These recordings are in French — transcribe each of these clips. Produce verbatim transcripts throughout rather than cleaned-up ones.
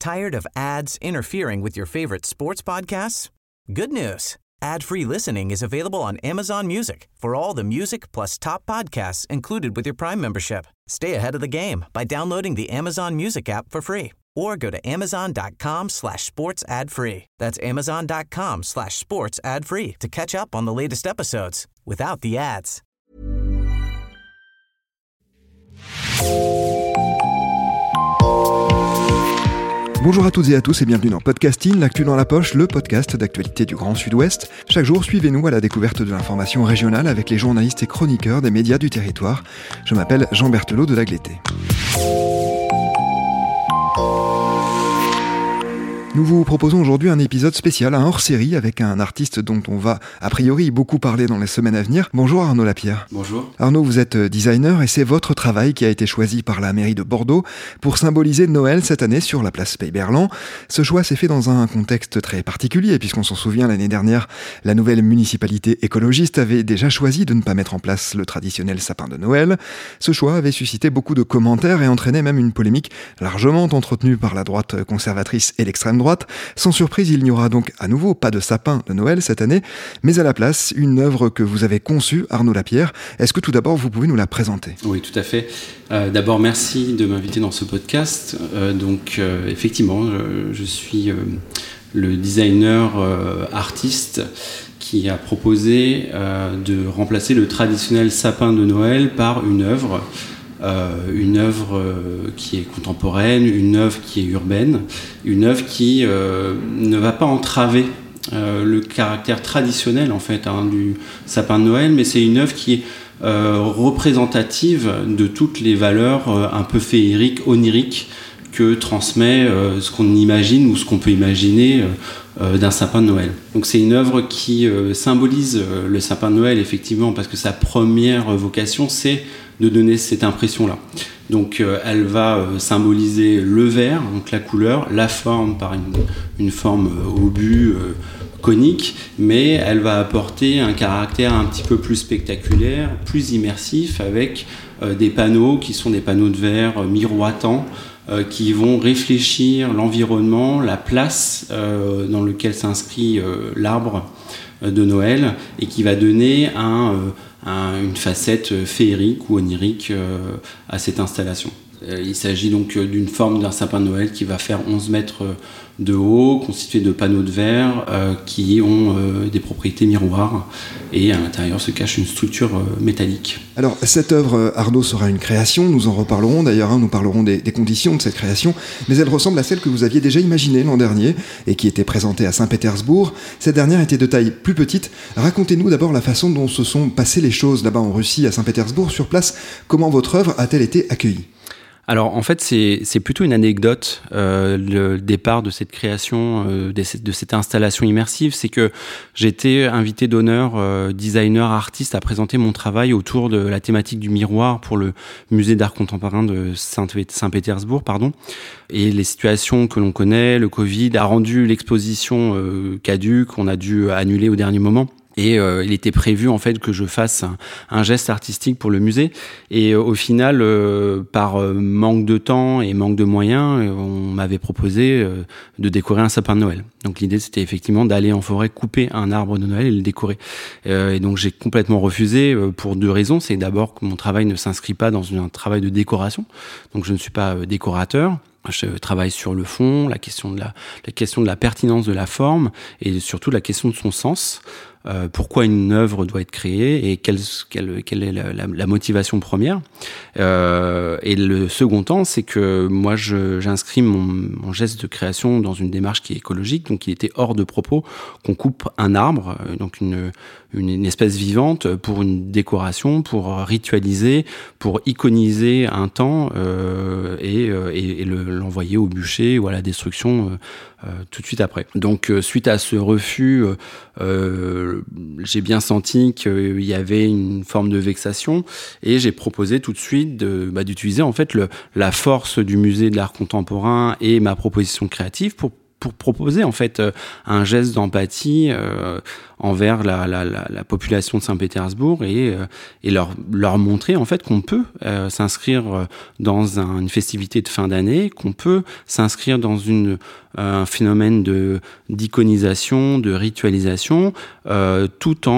Tired of ads interfering with your favorite sports podcasts? Good news. Ad-free listening is available on Amazon Music for all the music plus top podcasts included with your Prime membership. Stay ahead of the game by downloading the Amazon Music app for free or go to amazon.com slash sports ad free. That's amazon.com slash sports ad free to catch up on the latest episodes without the ads. Bonjour à toutes et à tous et bienvenue dans Podcasting, l'actu dans la poche, le podcast d'actualité du Grand Sud-Ouest. Chaque jour, suivez-nous à la découverte de l'information régionale avec les journalistes et chroniqueurs des médias du territoire. Je m'appelle Jean Berthelot de Lagleté. Nous vous proposons aujourd'hui un épisode spécial, un hors-série avec un artiste dont on va a priori beaucoup parler dans les semaines à venir. Bonjour Arnaud Lapierre. Bonjour. Arnaud, vous êtes designer et c'est votre travail qui a été choisi par la mairie de Bordeaux pour symboliser Noël cette année sur la place Pays-Berland. Ce choix s'est fait dans un contexte très particulier puisqu'on s'en souvient l'année dernière, la nouvelle municipalité écologiste avait déjà choisi de ne pas mettre en place le traditionnel sapin de Noël. Ce choix avait suscité beaucoup de commentaires et entraîné même une polémique largement entretenue par la droite conservatrice et l'extrême droite. Sans surprise, il n'y aura donc à nouveau pas de sapin de Noël cette année, mais à la place, une œuvre que vous avez conçue, Arnaud Lapierre. Est-ce que tout d'abord, vous pouvez nous la présenter ? Oui, tout à fait. Euh, d'abord, merci de m'inviter dans ce podcast. Euh, donc, euh, effectivement, je, je suis euh, le designer euh, artiste qui a proposé euh, de remplacer le traditionnel sapin de Noël par une œuvre Euh, une œuvre euh, qui est contemporaine, une œuvre qui est urbaine, une œuvre qui euh, ne va pas entraver euh, le caractère traditionnel en fait hein, du sapin de Noël, mais c'est une œuvre qui est euh, représentative de toutes les valeurs euh, un peu féeriques, oniriques que transmet euh, ce qu'on imagine ou ce qu'on peut imaginer euh, euh, d'un sapin de Noël. Donc c'est une œuvre qui euh, symbolise euh, le sapin de Noël effectivement parce que sa première vocation c'est de donner cette impression-là. Donc euh, elle va euh, symboliser le vert, donc la couleur, la forme par une, une forme euh, obus, euh, conique, mais elle va apporter un caractère un petit peu plus spectaculaire, plus immersif, avec euh, des panneaux qui sont des panneaux de verre euh, miroitants, euh, qui vont réfléchir l'environnement, la place euh, dans laquelle s'inscrit euh, l'arbre euh, de Noël, et qui va donner un... Euh, une facette féerique ou onirique euh, à cette installation. Euh, il s'agit donc d'une forme d'un sapin de Noël qui va faire onze mètres de haut, constitué de panneaux de verre euh, qui ont euh, des propriétés miroirs et à l'intérieur se cache une structure euh, métallique. Alors cette œuvre, Arnaud, sera une création, nous en reparlerons d'ailleurs, hein, nous parlerons des, des conditions de cette création, mais elle ressemble à celle que vous aviez déjà imaginée l'an dernier et qui était présentée à Saint-Pétersbourg. Cette dernière était de taille plus petite. Racontez-nous d'abord la façon dont se sont passées les choses là-bas en Russie, à Saint-Pétersbourg, sur place. Comment votre œuvre a-t-elle été accueillie ? Alors en fait c'est, c'est plutôt une anecdote, euh, le départ de cette création, euh, de, cette, de cette installation immersive, c'est que j'étais invité d'honneur, euh, designer, artiste, à présenter mon travail autour de la thématique du miroir pour le musée d'art contemporain de Saint- Saint-Pétersbourg, pardon. Et les situations que l'on connaît, le Covid a rendu l'exposition euh, caduque, on a dû annuler au dernier moment. Et euh, il était prévu en fait que je fasse un, un geste artistique pour le musée. Et euh, au final, euh, par euh, manque de temps et manque de moyens, euh, on m'avait proposé euh, de décorer un sapin de Noël. Donc l'idée, c'était effectivement d'aller en forêt, couper un arbre de Noël et le décorer. Euh, et donc j'ai complètement refusé euh, pour deux raisons. C'est d'abord que mon travail ne s'inscrit pas dans un travail de décoration. Donc je ne suis pas euh, décorateur. Je travaille sur le fond, la question de la, la question de la pertinence de la forme et surtout la question de son sens. Euh, pourquoi une œuvre doit être créée et quelle, quelle, quelle est la, la, la motivation première. Euh, et le second temps, c'est que moi, je, j'inscris mon, mon geste de création dans une démarche qui est écologique, donc il était hors de propos qu'on coupe un arbre, donc une, une, une espèce vivante, pour une décoration, pour ritualiser, pour iconiser un temps euh, et, et, et le, l'envoyer au bûcher ou à la destruction euh, euh, tout de suite après. Donc, euh, suite à ce refus, euh, euh, j'ai bien senti qu'il y avait une forme de vexation et j'ai proposé tout de suite de, bah, d'utiliser en fait le, la force du musée de l'art contemporain et ma proposition créative pour pour proposer en fait un geste d'empathie euh, envers la, la, la, la population de Saint-Pétersbourg et, euh, et leur, leur montrer en fait qu'on peut euh, s'inscrire dans un, une festivité de fin d'année, qu'on peut s'inscrire dans une, un phénomène de, d'iconisation, de ritualisation, euh, tout en,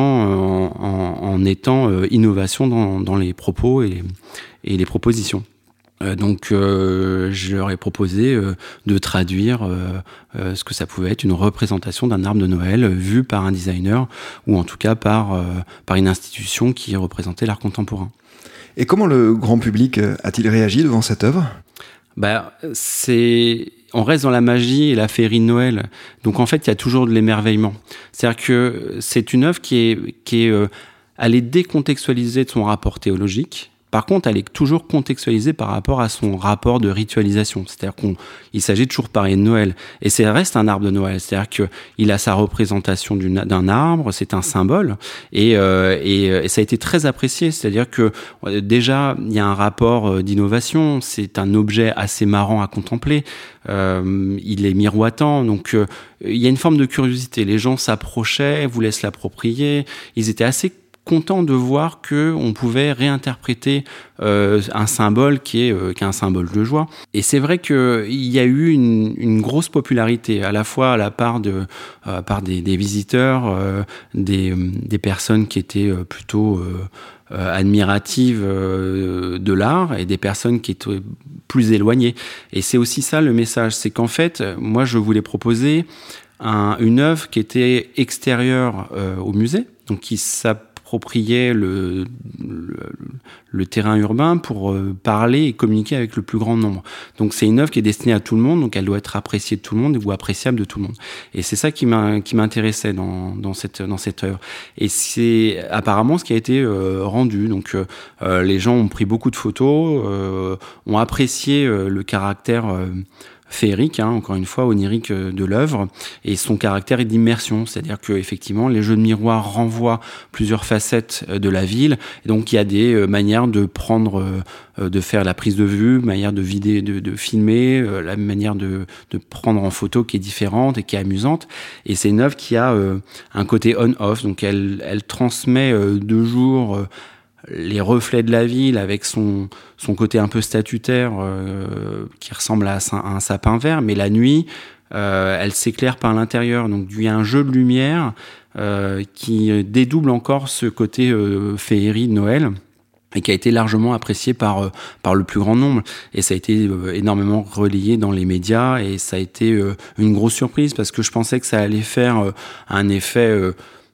en, en étant euh, innovation dans, dans les propos et, et les propositions. Euh, donc, euh, je leur ai proposé euh, de traduire euh, euh, ce que ça pouvait être une représentation d'un arbre de Noël euh, vu par un designer ou en tout cas par, euh, par une institution qui représentait l'art contemporain. Et comment le grand public a-t-il réagi devant cette œuvre ? Bah, c'est... On reste dans la magie et la féerie de Noël. Donc, en fait, il y a toujours de l'émerveillement. C'est-à-dire que c'est une œuvre qui est, qui est euh, allée décontextualiser de son rapport théologique. Par contre, elle est toujours contextualisée par rapport à son rapport de ritualisation. C'est-à-dire qu'il s'agit toujours de parler de Noël. Et ça reste un arbre de Noël. C'est-à-dire qu'il a sa représentation d'une, d'un arbre, c'est un symbole. Et, euh, et, et ça a été très apprécié. C'est-à-dire que euh, déjà, il y a un rapport d'innovation. C'est un objet assez marrant à contempler. Euh, il est miroitant. Donc, euh, il y a une forme de curiosité. Les gens s'approchaient, voulaient se l'approprier. Ils étaient assez content de voir que on pouvait réinterpréter euh, un symbole qui est, euh, qui est un symbole de joie. Et c'est vrai qu'il y a eu une, une grosse popularité, à la fois à la part, de, à la part des, des visiteurs, euh, des, des personnes qui étaient plutôt euh, euh, admiratives euh, de l'art et des personnes qui étaient plus éloignées. Et c'est aussi ça le message, c'est qu'en fait, moi je voulais proposer un, une œuvre qui était extérieure euh, au musée, donc qui s'appelle approprier le, le, le terrain urbain pour euh, parler et communiquer avec le plus grand nombre. Donc c'est une œuvre qui est destinée à tout le monde, donc elle doit être appréciée de tout le monde ou appréciable de tout le monde. Et c'est ça qui, m'a, qui m'intéressait dans, dans, cette, dans cette œuvre. Et c'est apparemment ce qui a été euh, rendu. Donc euh, les gens ont pris beaucoup de photos, euh, ont apprécié euh, le caractère euh, féerique, hein, encore une fois, onirique de l'œuvre, et son caractère est d'immersion, c'est-à-dire que effectivement les jeux de miroir renvoient plusieurs facettes de la ville, et donc il y a des euh, manières de prendre, euh, de faire la prise de vue, manière de vider, de, de filmer, euh, la manière de, de prendre en photo qui est différente et qui est amusante, et c'est une œuvre qui a euh, un côté on-off, donc elle, elle transmet euh, de jour euh, les reflets de la ville avec son, son côté un peu statutaire euh, qui ressemble à un sapin vert, mais la nuit, euh, elle s'éclaire par l'intérieur. Donc il y a un jeu de lumière euh, qui dédouble encore ce côté euh, féerie de Noël et qui a été largement apprécié par, euh, par le plus grand nombre. Et ça a été euh, énormément relayé dans les médias et ça a été euh, une grosse surprise parce que je pensais que ça allait faire euh, un effet... Euh,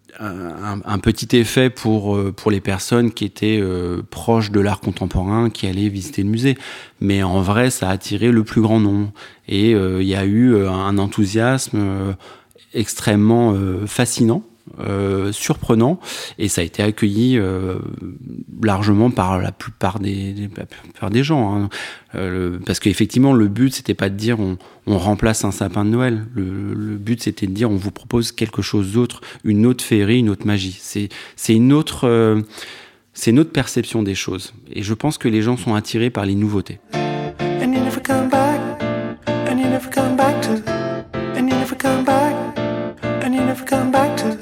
Un, un petit effet pour, pour les personnes qui étaient euh, proches de l'art contemporain, qui allaient visiter le musée. Mais en vrai, ça a attiré le plus grand nombre. Et il euh, y a eu un enthousiasme euh, extrêmement euh, fascinant, euh, surprenant, et ça a été accueilli euh, largement par la plupart des, des, la plupart des gens. Hein. Euh, parce qu'effectivement, le but, c'était pas de dire on, on remplace un sapin de Noël. Le, le but, c'était de dire on vous propose quelque chose d'autre, une autre féerie, une autre magie. C'est, c'est une autre, euh, c'est une autre perception des choses. Et je pense que les gens sont attirés par les nouveautés. And you never come back, and you never come back to, and you never come back, and you never come back to.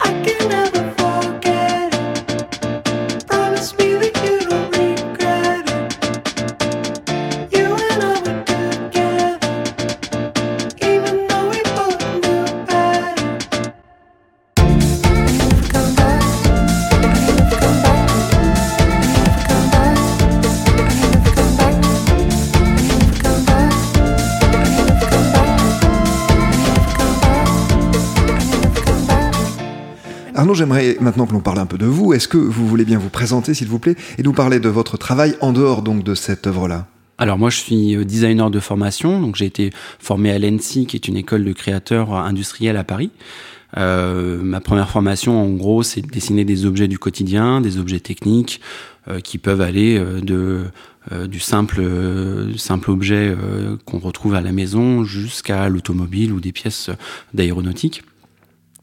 Arnaud, j'aimerais maintenant que l'on parle un peu de vous. Est-ce que vous voulez bien vous présenter, s'il vous plaît, et nous parler de votre travail en dehors donc de cette œuvre-là ? Alors moi, je suis designer de formation, donc j'ai été formé à l'E N S I, qui est une école de créateurs industriels à Paris. Euh, ma première formation, en gros, c'est de dessiner des objets du quotidien, des objets techniques euh, qui peuvent aller euh, de euh, du simple euh, simple objet euh, qu'on retrouve à la maison jusqu'à l'automobile ou des pièces d'aéronautique.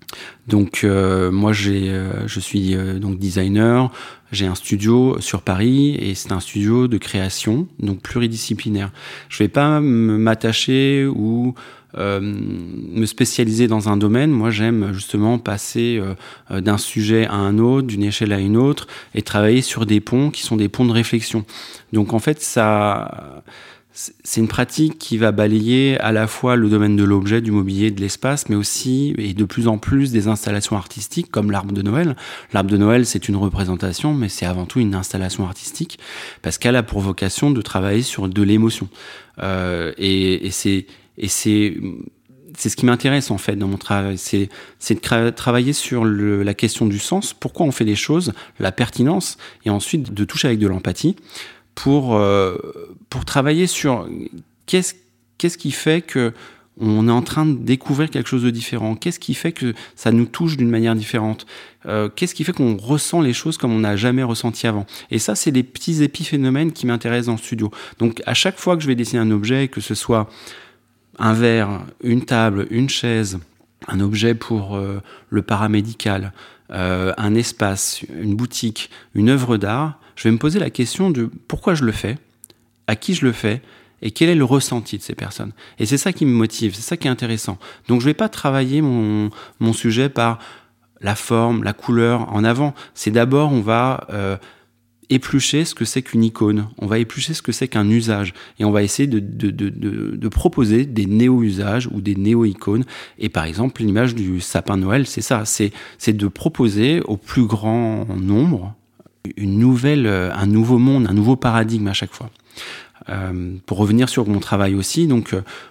Donc euh, moi j'ai, euh, je suis euh, donc designer, j'ai un studio sur Paris et c'est un studio de création, donc pluridisciplinaire. Je vais pas m'attacher ou euh, me spécialiser dans un domaine. Moi j'aime justement passer euh, d'un sujet à un autre, d'une échelle à une autre et travailler sur des ponts qui sont des ponts de réflexion. Donc en fait ça... c'est une pratique qui va balayer à la fois le domaine de l'objet, du mobilier, de l'espace, mais aussi, et de plus en plus, des installations artistiques comme l'arbre de Noël. L'arbre de Noël, c'est une représentation, mais c'est avant tout une installation artistique, parce qu'elle a pour vocation de travailler sur de l'émotion. Euh, et, et c'est, et c'est, c'est ce qui m'intéresse en fait dans mon travail, c'est, c'est de tra- travailler sur le, la question du sens, pourquoi on fait les choses, la pertinence, et ensuite de toucher avec de l'empathie, pour euh, pour travailler sur qu'est-ce qu'est-ce qui fait que on est en train de découvrir quelque chose de différent, qu'est-ce qui fait que ça nous touche d'une manière différente, euh, qu'est-ce qui fait qu'on ressent les choses comme on n'a jamais ressenti avant. Et ça, c'est les petits épiphénomènes qui m'intéressent dans le studio. Donc à chaque fois que je vais dessiner un objet, que ce soit un verre, une table, une chaise, un objet pour euh, le paramédical, euh, un espace, une boutique, une œuvre d'art, je vais me poser la question de pourquoi je le fais, à qui je le fais, et quel est le ressenti de ces personnes. Et c'est ça qui me motive, c'est ça qui est intéressant. Donc je vais pas travailler mon, mon sujet par la forme, la couleur en avant. C'est d'abord, on va euh, éplucher ce que c'est qu'une icône, on va éplucher ce que c'est qu'un usage, et on va essayer de, de, de, de, de proposer des néo-usages ou des néo-icônes. Et par exemple, l'image du sapin de Noël, c'est ça, c'est, c'est de proposer au plus grand nombre une nouvelle, un nouveau monde, un nouveau paradigme à chaque fois. Euh, pour revenir sur mon travail aussi, donc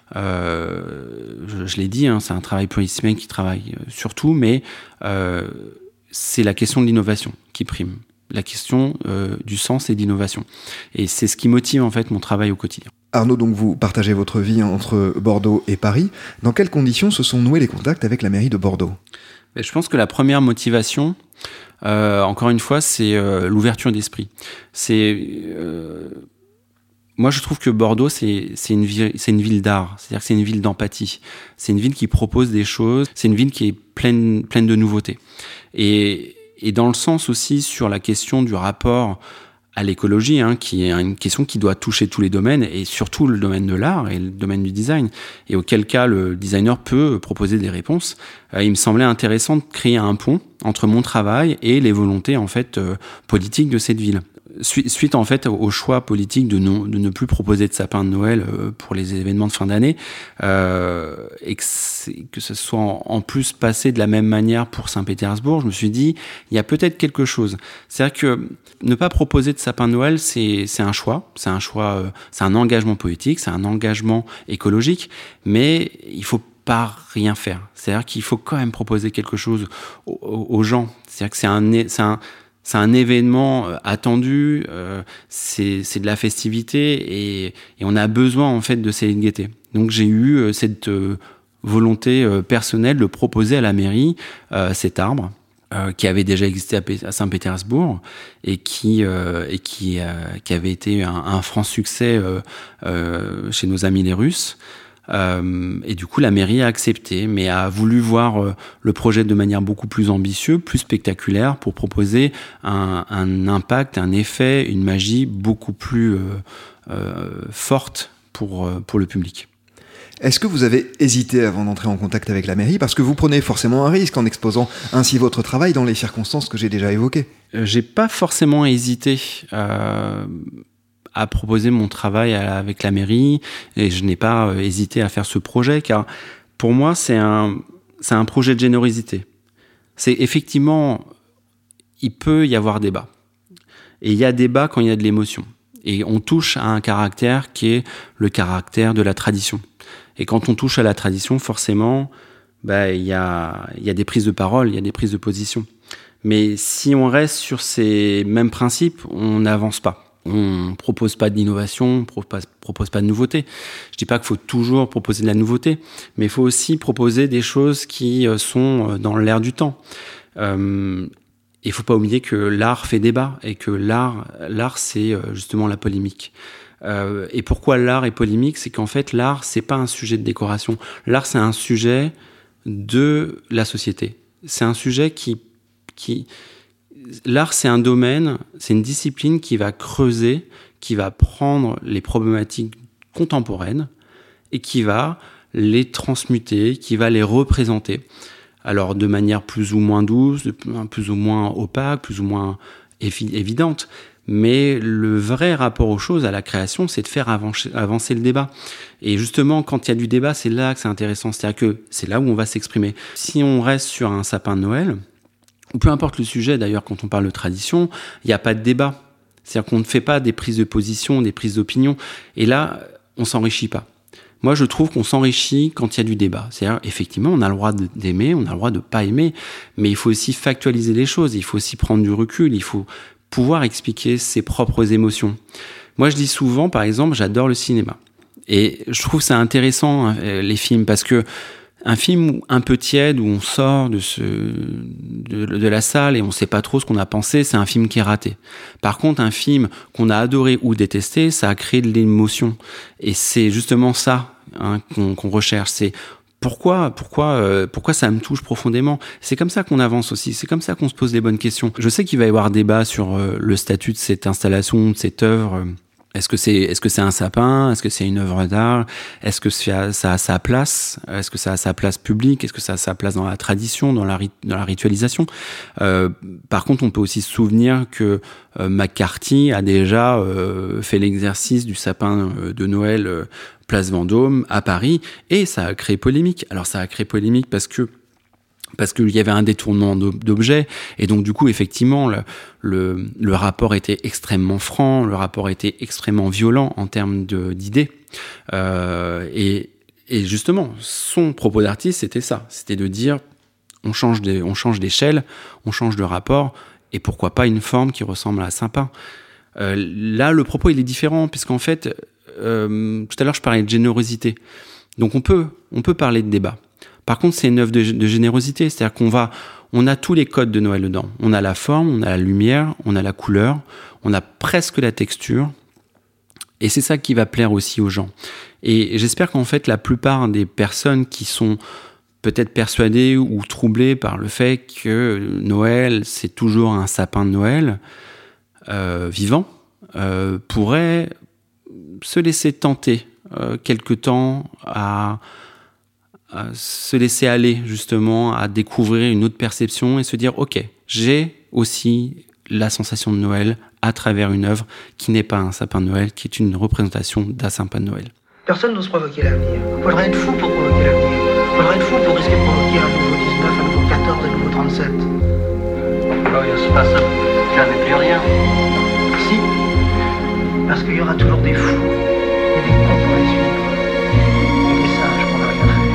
euh, je, je l'ai dit, hein, c'est un travail pluridisciplinaire qui travaille sur tout, mais euh, c'est la question de l'innovation qui prime, la question euh, du sens et d'innovation. Et c'est ce qui motive en fait mon travail au quotidien. Arnaud, donc vous partagez votre vie entre Bordeaux et Paris. Dans quelles conditions se sont noués les contacts avec la mairie de Bordeaux ? Mais je pense que la première motivation, Euh, encore une fois, c'est euh, l'ouverture d'esprit. C'est euh, moi, je trouve que Bordeaux, c'est c'est une ville, c'est une ville d'art. C'est-à-dire que c'est une ville d'empathie. C'est une ville qui propose des choses. C'est une ville qui est pleine pleine de nouveautés. Et et dans le sens aussi sur la question du rapport à l'écologie, hein, qui est une question qui doit toucher tous les domaines, et surtout le domaine de l'art et le domaine du design, et auquel cas le designer peut proposer des réponses. Euh, il me semblait intéressant de créer un pont entre mon travail et les volontés en fait euh, politiques de cette ville. Suite en fait au choix politique de, non, de ne plus proposer de sapin de Noël euh, pour les événements de fin d'année, euh, et que, que ce soit en, en plus passé de la même manière pour Saint-Pétersbourg, je me suis dit, il y a peut-être quelque chose. C'est-à-dire que ne pas proposer de sapin de Noël, c'est, c'est un choix, c'est un choix, euh, c'est un engagement politique, c'est un engagement écologique, mais il faut pas rien faire. C'est-à-dire qu'il faut quand même proposer quelque chose aux, aux gens. C'est-à-dire que c'est un, c'est un C'est un événement attendu, euh, c'est, c'est de la festivité, et, et on a besoin en fait de cette gaieté. Donc j'ai eu euh, cette euh, volonté euh, personnelle de proposer à la mairie euh, cet arbre euh, qui avait déjà existé à, P- à Saint-Pétersbourg et qui euh, et qui, euh, qui avait été un, un franc succès euh, euh, chez nos amis les Russes. Euh, et du coup, la mairie a accepté, mais a voulu voir euh, le projet de manière beaucoup plus ambitieuse, plus spectaculaire, pour proposer un, un impact, un effet, une magie beaucoup plus euh, euh, forte pour, euh, pour le public. Est-ce que vous avez hésité avant d'entrer en contact avec la mairie ? Parce que vous prenez forcément un risque en exposant ainsi votre travail dans les circonstances que j'ai déjà évoquées. Euh, j'ai pas forcément hésité euh, à proposer mon travail à, avec la mairie, et je n'ai pas euh, hésité à faire ce projet, car pour moi, c'est un, c'est un projet de générosité. C'est effectivement, il peut y avoir débat. Et il y a débat quand il y a de l'émotion. Et on touche à un caractère qui est le caractère de la tradition. Et quand on touche à la tradition, forcément, bah, il y a, il y a des prises de parole, il y a des prises de position. Mais si on reste sur ces mêmes principes, on n'avance pas. On propose pas d'innovation, on propose, propose pas de nouveauté. Je dis pas qu'il faut toujours proposer de la nouveauté, mais il faut aussi proposer des choses qui sont dans l'air du temps. Euh, il faut pas oublier que l'art fait débat, et que l'art, l'art c'est justement la polémique. Euh, et pourquoi l'art est polémique ? C'est qu'en fait, l'art, c'est pas un sujet de décoration. L'art, c'est un sujet de la société. c'est un sujet qui, qui... L'art, c'est un domaine, c'est une discipline qui va creuser, qui va prendre les problématiques contemporaines et qui va les transmuter, qui va les représenter. Alors, de manière plus ou moins douce, plus ou moins opaque, plus ou moins évi- évidente. Mais le vrai rapport aux choses, à la création, c'est de faire avancer, avancer le débat. Et justement, quand il y a du débat, c'est là que c'est intéressant. C'est-à-dire que c'est là où on va s'exprimer. Si on reste sur un sapin de Noël, ou peu importe le sujet, d'ailleurs, quand on parle de tradition, il n'y a pas de débat. C'est-à-dire qu'on ne fait pas des prises de position, des prises d'opinion. Et là, on ne s'enrichit pas. Moi, je trouve qu'on s'enrichit quand il y a du débat. C'est-à-dire, effectivement, on a le droit d'aimer, on a le droit de ne pas aimer, mais il faut aussi factualiser les choses, il faut aussi prendre du recul, il faut pouvoir expliquer ses propres émotions. Moi, je dis souvent, par exemple, j'adore le cinéma. Et je trouve ça intéressant, hein, les films, parce que un film un peu tiède, où on sort de, ce, de, de la salle et on ne sait pas trop ce qu'on a pensé, c'est un film qui est raté. Par contre, un film qu'on a adoré ou détesté, ça a créé de l'émotion. Et c'est justement ça, hein, qu'on, qu'on recherche. C'est pourquoi, pourquoi, euh, pourquoi ça me touche profondément. C'est comme ça qu'on avance aussi. C'est comme ça qu'on se pose les bonnes questions. Je sais qu'il va y avoir débat sur euh, le statut de cette installation, de cette œuvre. Est-ce que c'est, est-ce que c'est un sapin? Est-ce que c'est une œuvre d'art? Est-ce que ça a sa place? Est-ce que ça a sa place publique? Est-ce que ça a sa place dans la tradition, dans la, dans la ritualisation? Euh, par contre, on peut aussi se souvenir que euh, McCarthy a déjà euh, fait l'exercice du sapin de Noël euh, Place Vendôme à Paris, et ça a créé polémique. Alors ça a créé polémique parce que parce qu'il y avait un détournement d'objets, et donc du coup effectivement le, le, le rapport était extrêmement franc, le rapport était extrêmement violent en termes de, d'idées, euh, et, et justement son propos d'artiste c'était ça, c'était de dire on change, des, on change d'échelle, on change de rapport, et pourquoi pas une forme qui ressemble à un sapin. Euh, là le propos il est différent, puisqu'en fait euh, tout à l'heure je parlais de générosité, donc on peut, on peut parler de débat. Par contre, c'est une œuvre de, de générosité, c'est-à-dire qu'on va, on a tous les codes de Noël dedans. On a la forme, on a la lumière, on a la couleur, on a presque la texture, et c'est ça qui va plaire aussi aux gens. Et j'espère qu'en fait, la plupart des personnes qui sont peut-être persuadées ou troublées par le fait que Noël, c'est toujours un sapin de Noël euh, vivant, euh, pourraient se laisser tenter euh, quelque temps à à se laisser aller justement à découvrir une autre perception et se dire ok, j'ai aussi la sensation de Noël à travers une œuvre qui n'est pas un sapin de Noël, qui est une représentation d'un sapin de Noël. Personne n'ose provoquer l'avenir. Il faudrait être fou pour provoquer l'avenir. Il faudrait être fou pour risquer de provoquer un nouveau dix-neuf, un nouveau quatorze, un nouveau trente-sept. Oh, il ne se passe jamais plus rien. Si, parce qu'il y aura toujours des fous et des cons pour les suivre. Et des sages qu'on n'a rien à faire.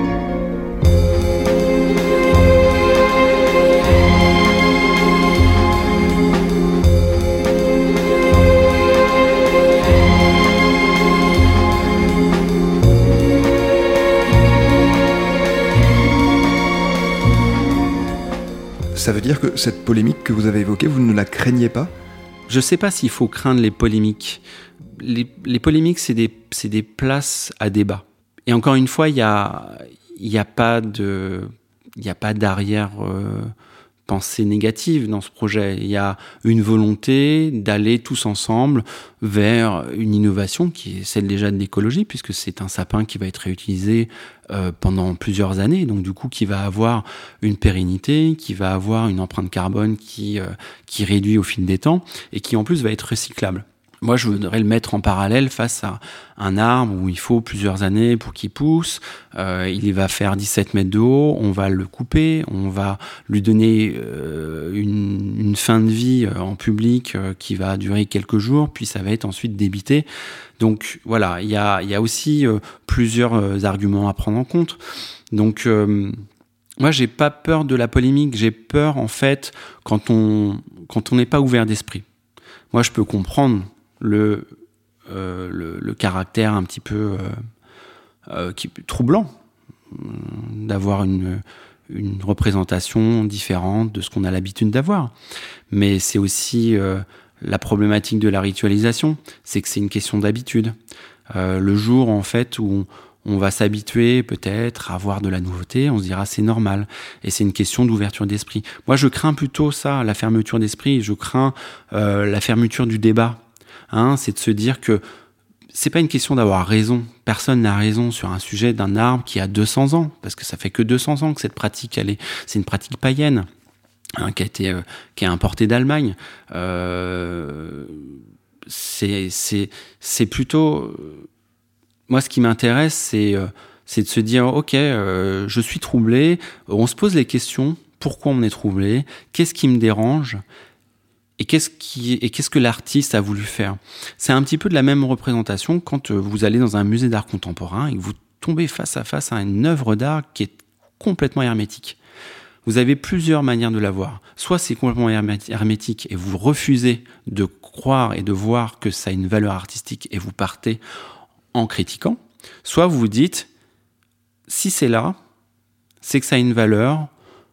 Ça veut dire que cette polémique que vous avez évoquée, vous ne la craignez pas ? Je ne sais pas s'il faut craindre les polémiques. Les, les polémiques, c'est des, c'est des places à débat. Et encore une fois, il n'y a, y a pas de, y a pas d'arrière euh, pensée négative dans ce projet. Il y a une volonté d'aller tous ensemble vers une innovation qui est celle déjà de l'écologie, puisque c'est un sapin qui va être réutilisé euh, pendant plusieurs années, donc du coup qui va avoir une pérennité, qui va avoir une empreinte carbone qui, euh, qui réduit au fil des temps, et qui en plus va être recyclable. Moi, je voudrais le mettre en parallèle face à un arbre où il faut plusieurs années pour qu'il pousse. Euh, il va faire dix-sept mètres de haut. On va le couper. On va lui donner euh, une, une fin de vie en public euh, qui va durer quelques jours. Puis ça va être ensuite débité. Donc voilà, il y a, il y a aussi euh, plusieurs euh, arguments à prendre en compte. Donc euh, moi, j'ai pas peur de la polémique. J'ai peur en fait quand on quand on n'est pas ouvert d'esprit. Moi, je peux comprendre Le, euh, le, le caractère un petit peu euh, euh, qui, troublant euh, d'avoir une, une représentation différente de ce qu'on a l'habitude d'avoir. Mais c'est aussi euh, la problématique de la ritualisation, c'est que c'est une question d'habitude. Euh, le jour en fait où on, on va s'habituer peut-être à voir de la nouveauté, on se dira c'est normal. Et c'est une question d'ouverture d'esprit. Moi, je crains plutôt ça, la fermeture d'esprit. Je crains euh, la fermeture du débat. Hein, c'est de se dire que c'est pas une question d'avoir raison. Personne n'a raison sur un sujet d'un arbre qui a deux cents ans, parce que ça fait que deux cents ans que cette pratique, elle est, c'est une pratique païenne, hein, qui a été, euh, qui est importée d'Allemagne. Euh, c'est, c'est, c'est plutôt, moi, ce qui m'intéresse, c'est, euh, c'est de se dire, ok, euh, je suis troublé. On se pose les questions. Pourquoi on est troublé ? Qu'est-ce qui me dérange ? Et qu'est-ce, qui, et qu'est-ce que l'artiste a voulu faire ? C'est un petit peu de la même représentation quand vous allez dans un musée d'art contemporain et que vous tombez face à face à une œuvre d'art qui est complètement hermétique. Vous avez plusieurs manières de la voir. Soit c'est complètement hermétique et vous refusez de croire et de voir que ça a une valeur artistique et vous partez en critiquant. Soit vous vous dites, si c'est là, c'est que ça a une valeur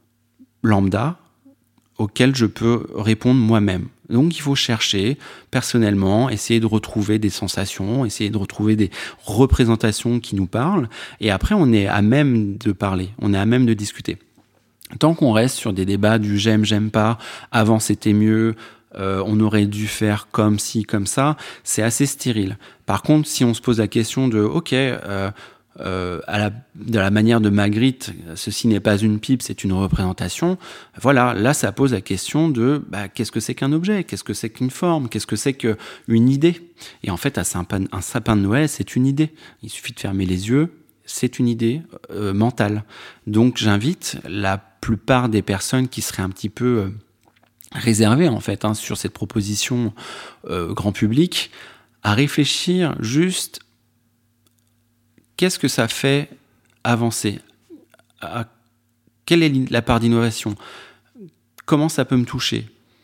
lambda, auquel je peux répondre moi-même. Donc il faut chercher personnellement, essayer de retrouver des sensations, essayer de retrouver des représentations qui nous parlent, et après on est à même de parler, on est à même de discuter. Tant qu'on reste sur des débats du j'aime, j'aime pas, avant c'était mieux, euh, on aurait dû faire comme ci, comme ça, c'est assez stérile. Par contre, si on se pose la question de ok, euh, Euh, à la, de la manière de Magritte, ceci n'est pas une pipe, c'est une représentation. Voilà, là, ça pose la question de bah, qu'est-ce que c'est qu'un objet, qu'est-ce que c'est qu'une forme, qu'est-ce que c'est qu'une idée. Et en fait, un sapin, un sapin de Noël, c'est une idée. Il suffit de fermer les yeux, c'est une idée euh, mentale. Donc, j'invite la plupart des personnes qui seraient un petit peu euh, réservées en fait hein, sur cette proposition euh, grand public à réfléchir juste. Qu'est-ce que ça fait avancer ? à, Quelle est la part d'innovation ? Comment ça peut me toucher ?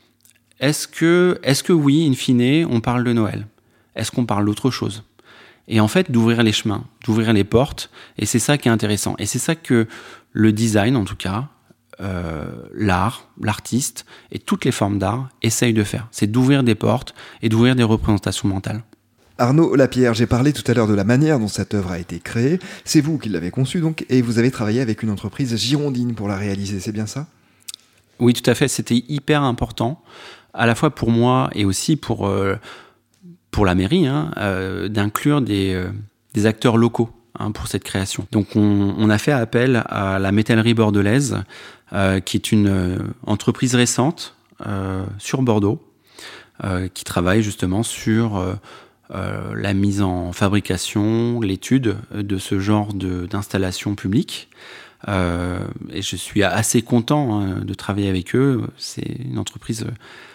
Est-ce que, est-ce que oui, in fine, on parle de Noël ? Est-ce qu'on parle d'autre chose ? Et en fait, d'ouvrir les chemins, d'ouvrir les portes, et c'est ça qui est intéressant. Et c'est ça que le design, en tout cas, euh, l'art, l'artiste, et toutes les formes d'art essayent de faire. C'est d'ouvrir des portes et d'ouvrir des représentations mentales. Arnaud Lapierre, j'ai parlé tout à l'heure de la manière dont cette œuvre a été créée. C'est vous qui l'avez conçue donc, et vous avez travaillé avec une entreprise girondine pour la réaliser, c'est bien ça ? Oui, tout à fait. C'était hyper important, à la fois pour moi et aussi pour, euh, pour la mairie, hein, euh, d'inclure des, euh, des acteurs locaux hein, pour cette création. Donc on, on a fait appel à la métallerie bordelaise, euh, qui est une euh, entreprise récente euh, sur Bordeaux, euh, qui travaille justement sur... Euh, Euh, la mise en fabrication, l'étude de ce genre de, d'installation publique. Euh, et je suis assez content hein, de travailler avec eux. C'est une entreprise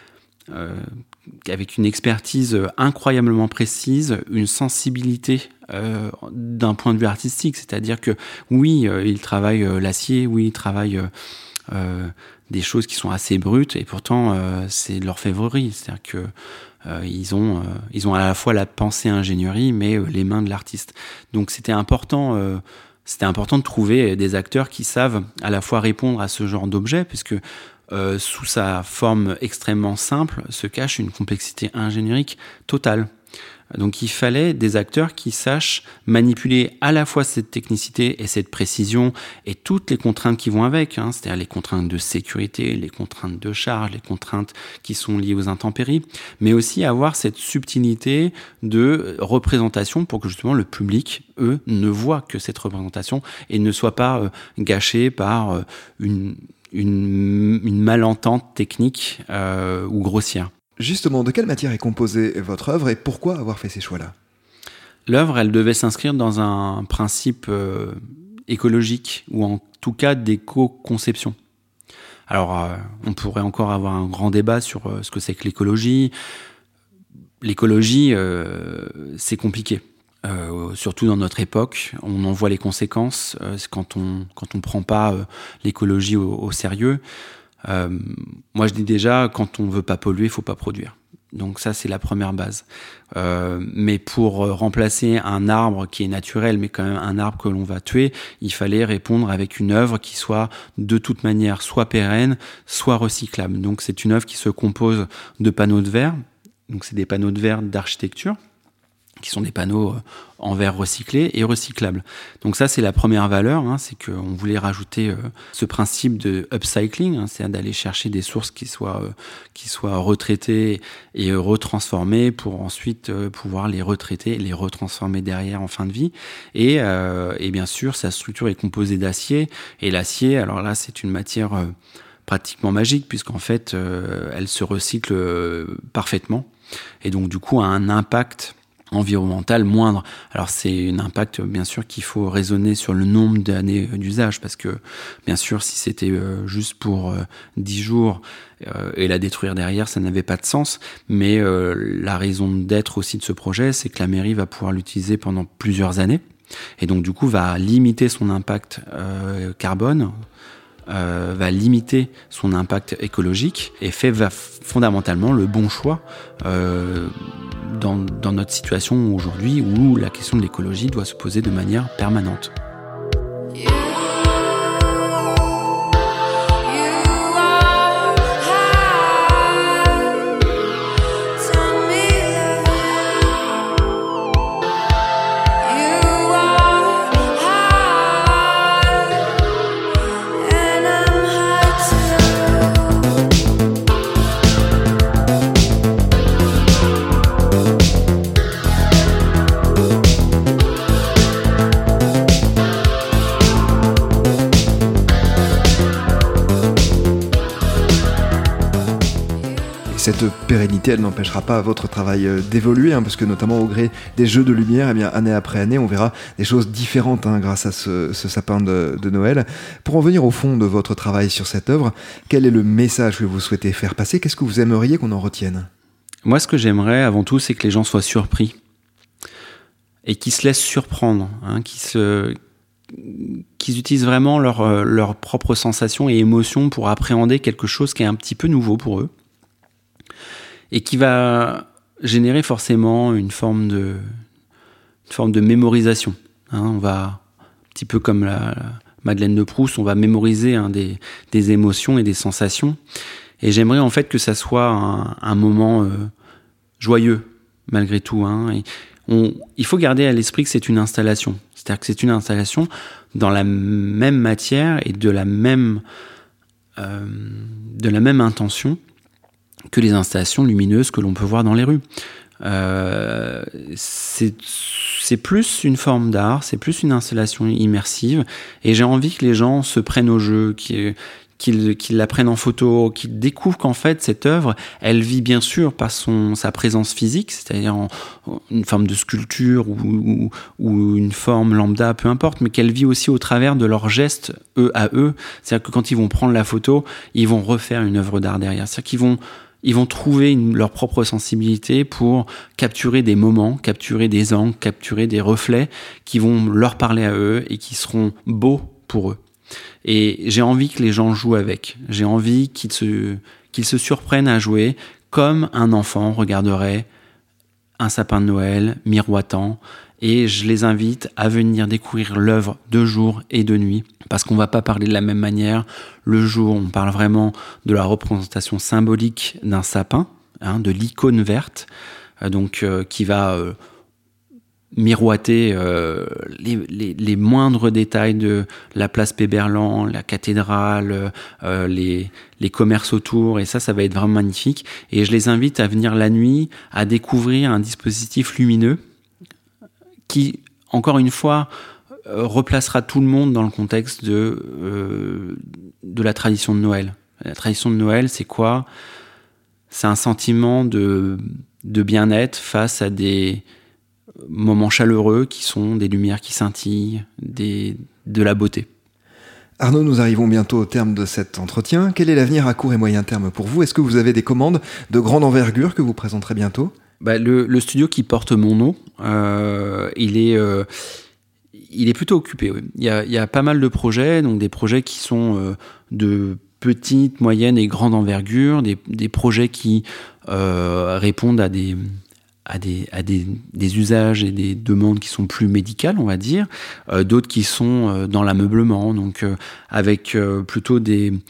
euh, avec une expertise incroyablement précise, une sensibilité euh, d'un point de vue artistique. C'est-à-dire que oui, euh, ils travaillent euh, l'acier, oui, ils travaillent... Euh, Euh, des choses qui sont assez brutes et pourtant euh, c'est de l'orfèvrerie, c'est-à-dire que euh, ils ont euh, ils ont à la fois la pensée ingénierie mais euh, les mains de l'artiste. Donc c'était important euh, c'était important de trouver des acteurs qui savent à la fois répondre à ce genre d'objet puisque euh, sous sa forme extrêmement simple se cache une complexité ingénierique totale. Donc il fallait des acteurs qui sachent manipuler à la fois cette technicité et cette précision et toutes les contraintes qui vont avec, hein, c'est-à-dire les contraintes de sécurité, les contraintes de charge, les contraintes qui sont liées aux intempéries, mais aussi avoir cette subtilité de représentation pour que justement le public, eux, ne voit que cette représentation et ne soit pas euh, gâché par euh, une, une, une malentente technique euh, ou grossière. Justement, de quelle matière est composée votre œuvre et pourquoi avoir fait ces choix-là ? L'œuvre, elle devait s'inscrire dans un principe euh, écologique ou en tout cas d'éco-conception. Alors, euh, on pourrait encore avoir un grand débat sur euh, ce que c'est que l'écologie. L'écologie, euh, c'est compliqué. Euh, surtout dans notre époque, on en voit les conséquences euh, quand on quand on prend pas euh, l'écologie au, au sérieux. Euh, moi, je dis déjà, quand on veut pas polluer, il faut pas produire. Donc ça, c'est la première base. Euh, mais pour remplacer un arbre qui est naturel, mais quand même un arbre que l'on va tuer, il fallait répondre avec une œuvre qui soit de toute manière soit pérenne, soit recyclable. Donc c'est une œuvre qui se compose de panneaux de verre. Donc c'est des panneaux de verre d'architecture qui sont des panneaux en verre recyclé et recyclables. Donc ça, c'est la première valeur, hein, c'est qu'on voulait rajouter euh, ce principe de upcycling, hein, c'est d'aller chercher des sources qui soient, euh, qui soient retraitées et euh, retransformées pour ensuite euh, pouvoir les retraiter et les retransformer derrière en fin de vie. Et, euh, et bien sûr, sa structure est composée d'acier. Et l'acier, alors là, c'est une matière euh, pratiquement magique, puisqu'en fait, euh, elle se recycle euh, parfaitement. Et donc, du coup, a un impact environnemental moindre. Alors c'est un impact bien sûr qu'il faut raisonner sur le nombre d'années d'usage, parce que bien sûr si c'était euh, juste pour euh, dix jours euh, et la détruire derrière, ça n'avait pas de sens. Mais euh, la raison d'être aussi de ce projet, c'est que la mairie va pouvoir l'utiliser pendant plusieurs années et donc du coup va limiter son impact euh, carbone, Euh, va limiter son impact écologique et fait va fondamentalement le bon choix euh, dans, dans notre situation aujourd'hui où la question de l'écologie doit se poser de manière permanente. Cette pérennité, elle n'empêchera pas votre travail d'évoluer, hein, parce que notamment au gré des jeux de lumière, eh bien, année après année, on verra des choses différentes hein, grâce à ce, ce sapin de, de Noël. Pour en venir au fond de votre travail sur cette œuvre, quel est le message que vous souhaitez faire passer ? Qu'est-ce que vous aimeriez qu'on en retienne ? Moi, ce que j'aimerais avant tout, c'est que les gens soient surpris et qu'ils se laissent surprendre, hein, qu'ils, se, qu'ils utilisent vraiment leur, leur propre sensations et émotions pour appréhender quelque chose qui est un petit peu nouveau pour eux, et qui va générer forcément une forme de, une forme de mémorisation. Hein, on va, un petit peu comme la, la Madeleine de Proust, on va mémoriser hein, des, des émotions et des sensations. Et j'aimerais en fait que ça soit un, un moment euh, joyeux, malgré tout. Hein, et on, il faut garder à l'esprit que c'est une installation. C'est-à-dire que c'est une installation dans la même matière et de la même, euh, de la même intention que les installations lumineuses que l'on peut voir dans les rues. Euh, c'est, c'est plus une forme d'art, c'est plus une installation immersive, et j'ai envie que les gens se prennent au jeu, qu'ils, qu'ils, qu'ils la prennent en photo, qu'ils découvrent qu'en fait cette œuvre, elle vit bien sûr par son, sa présence physique, c'est-à-dire en, en une forme de sculpture ou, ou, ou une forme lambda, peu importe, mais qu'elle vit aussi au travers de leurs gestes, eux à eux. C'est-à-dire que quand ils vont prendre la photo, ils vont refaire une œuvre d'art derrière. C'est-à-dire qu'ils vont Ils vont trouver une, leur propre sensibilité pour capturer des moments, capturer des angles, capturer des reflets qui vont leur parler à eux et qui seront beaux pour eux. Et j'ai envie que les gens jouent avec. J'ai envie qu'ils se, qu'ils se surprennent à jouer comme un enfant regarderait un sapin de Noël miroitant. Et je les invite à venir découvrir l'œuvre de jour et de nuit, parce qu'on ne va pas parler de la même manière. Le jour, on parle vraiment de la représentation symbolique d'un sapin, hein, de l'icône verte, euh, donc euh, qui va euh, miroiter euh, les, les, les moindres détails de la place Péberlan, la cathédrale, euh, les, les commerces autour, et ça, ça va être vraiment magnifique. Et je les invite à venir la nuit, à découvrir un dispositif lumineux qui, encore une fois, euh, replacera tout le monde dans le contexte de, euh, de la tradition de Noël. La tradition de Noël, c'est quoi ? C'est un sentiment de, de bien-être face à des moments chaleureux qui sont des lumières qui scintillent, des, de la beauté. Arnaud, nous arrivons bientôt au terme de cet entretien. Quel est l'avenir à court et moyen terme pour vous ? Est-ce que vous avez des commandes de grande envergure que vous présenterez bientôt ? Bah, le, le studio qui porte mon nom, euh, il est, euh, il est plutôt occupé. Oui. Il y a, il y a pas mal de projets, donc des projets qui sont euh, de petite, moyenne et grande envergure, des, des projets qui euh, répondent à des, à des, à des, des usages et des demandes qui sont plus médicales, on va dire, euh, d'autres qui sont euh, dans l'ameublement, donc euh, avec euh, plutôt des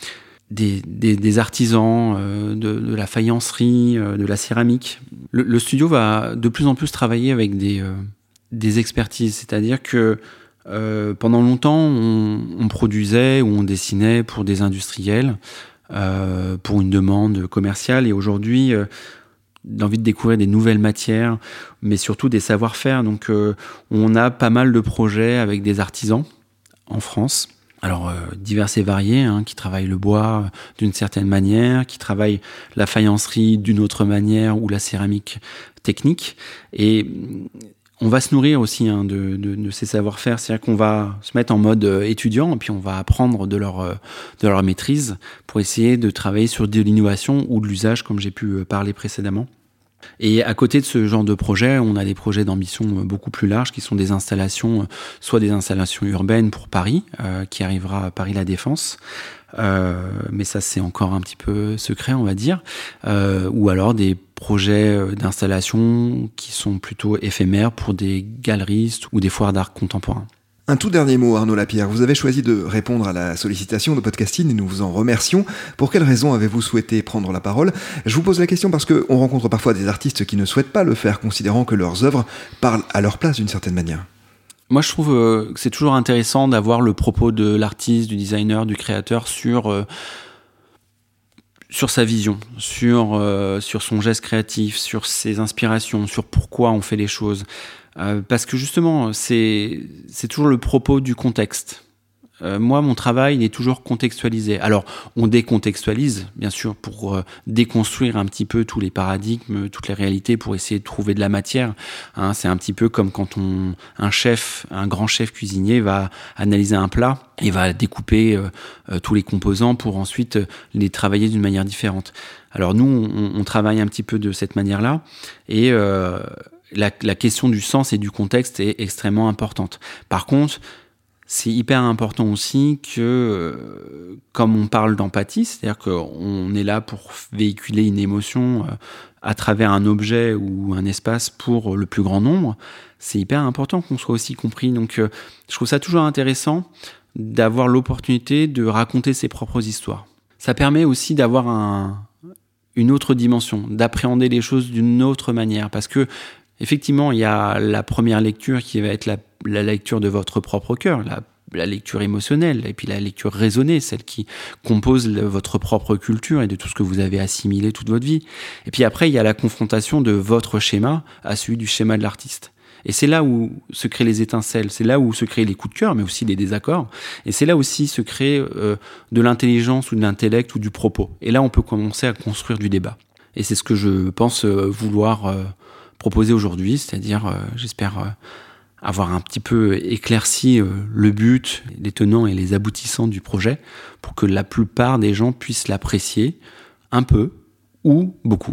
des, des, des artisans, euh, de, de la faïencerie, euh, de la céramique. Le, le studio va de plus en plus travailler avec des, euh, des expertises, c'est-à-dire que euh, pendant longtemps, on, on produisait ou on dessinait pour des industriels, euh, pour une demande commerciale, et aujourd'hui, euh, d'envie de découvrir des nouvelles matières, mais surtout des savoir-faire. Donc, euh, on a pas mal de projets avec des artisans en France. Alors, euh, divers et variés, hein, qui travaillent le bois euh, d'une certaine manière, qui travaillent la faïencerie d'une autre manière, ou la céramique technique. Et on va se nourrir aussi hein, de, de, de ces savoir-faire. C'est-à-dire qu'on va se mettre en mode euh, étudiant, et puis on va apprendre de leur, euh, de leur maîtrise pour essayer de travailler sur de l'innovation ou de l'usage, comme j'ai pu euh, parler précédemment. Et à côté de ce genre de projet, on a des projets d'ambition beaucoup plus larges qui sont des installations, soit des installations urbaines pour Paris, euh, qui arrivera à Paris La Défense, euh, mais ça c'est encore un petit peu secret on va dire, euh, ou alors des projets d'installation qui sont plutôt éphémères pour des galeristes ou des foires d'art contemporain. Un tout dernier mot, Arnaud Lapierre. Vous avez choisi de répondre à la sollicitation de Podcasting et nous vous en remercions. Pour quelles raisons avez-vous souhaité prendre la parole ? Je vous pose la question parce qu'on rencontre parfois des artistes qui ne souhaitent pas le faire, considérant que leurs œuvres parlent à leur place d'une certaine manière. Moi, je trouve que c'est toujours intéressant d'avoir le propos de l'artiste, du designer, du créateur sur... Euh, sur sa vision, sur, euh, sur son geste créatif, sur ses inspirations, sur pourquoi on fait les choses. Euh, parce que justement, c'est, c'est toujours le propos du contexte. Euh, moi, mon travail, il est toujours contextualisé. Alors, on décontextualise, bien sûr, pour euh, déconstruire un petit peu tous les paradigmes, toutes les réalités, pour essayer de trouver de la matière. Hein, c'est un petit peu comme quand on, un chef, un grand chef cuisinier va analyser un plat et va découper euh, euh, tous les composants pour ensuite euh, les travailler d'une manière différente. Alors nous, on, on travaille un petit peu de cette manière-là, et euh, la, la question du sens et du contexte est extrêmement importante. Par contre, c'est hyper important aussi que, euh, comme on parle d'empathie, c'est-à-dire qu'on est là pour véhiculer une émotion euh, à travers un objet ou un espace pour le plus grand nombre, c'est hyper important qu'on soit aussi compris. Donc, euh, je trouve ça toujours intéressant d'avoir l'opportunité de raconter ses propres histoires. Ça permet aussi d'avoir un, une autre dimension, d'appréhender les choses d'une autre manière, parce que effectivement, il y a la première lecture qui va être la, la lecture de votre propre cœur, la, la lecture émotionnelle, et puis la lecture raisonnée, celle qui compose le, votre propre culture et de tout ce que vous avez assimilé toute votre vie. Et puis après, il y a la confrontation de votre schéma à celui du schéma de l'artiste. Et c'est là où se créent les étincelles, c'est là où se créent les coups de cœur, mais aussi les désaccords. Et c'est là aussi se crée euh, de l'intelligence ou de l'intellect ou du propos. Et là, on peut commencer à construire du débat. Et c'est ce que je pense euh, vouloir... Euh, proposer aujourd'hui, c'est-à-dire, euh, j'espère euh, avoir un petit peu éclairci euh, le but, les tenants et les aboutissants du projet, pour que la plupart des gens puissent l'apprécier un peu ou beaucoup.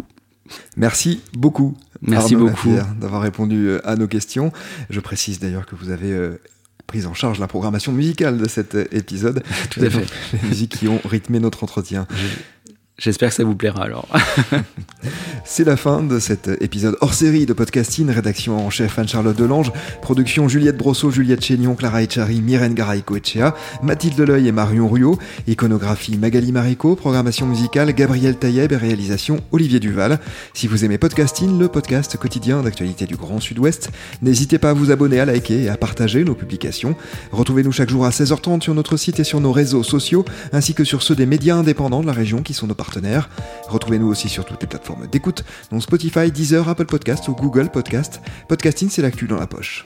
Merci beaucoup, Merci Arnaud beaucoup Lapierre, d'avoir répondu à nos questions. Je précise d'ailleurs que vous avez euh, pris en charge la programmation musicale de cet épisode. Tout à fait. Les musiques qui ont rythmé notre entretien. Je... J'espère que ça vous plaira alors. C'est la fin de cet épisode hors série de Podcasting. Rédaction en chef Anne-Charlotte Delange, production Juliette Brosseau, Juliette Chénion, Clara Echari, Myrène Garay-Coetchea, Mathilde Leuil et Marion Ruot, iconographie Magali Marico, programmation musicale Gabriel Taïeb et réalisation Olivier Duval. Si vous aimez Podcasting, le podcast quotidien d'actualité du Grand Sud-Ouest, n'hésitez pas à vous abonner, à liker et à partager nos publications. Retrouvez-nous chaque jour à seize heures trente sur notre site et sur nos réseaux sociaux, ainsi que sur ceux des médias indépendants de la région qui sont nos partenaires. Retrouvez-nous aussi sur toutes les plateformes d'écoute, dont Spotify, Deezer, Apple Podcast ou Google Podcast. Podcasting, c'est l'actu dans la poche.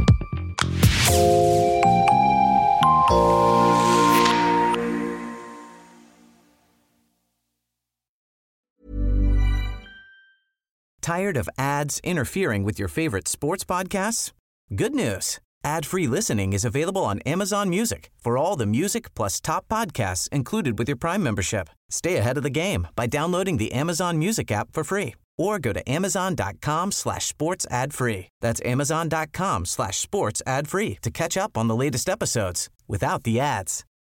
Tired of ads interfering with your favorite sports podcasts? Good news. Ad-free listening is available on Amazon Music for all the music plus top podcasts included with your Prime membership. Stay ahead of the game by downloading the Amazon Music app for free or go to amazon.com slash sports ad free. That's amazon.com slash sports ad free to catch up on the latest episodes without the ads.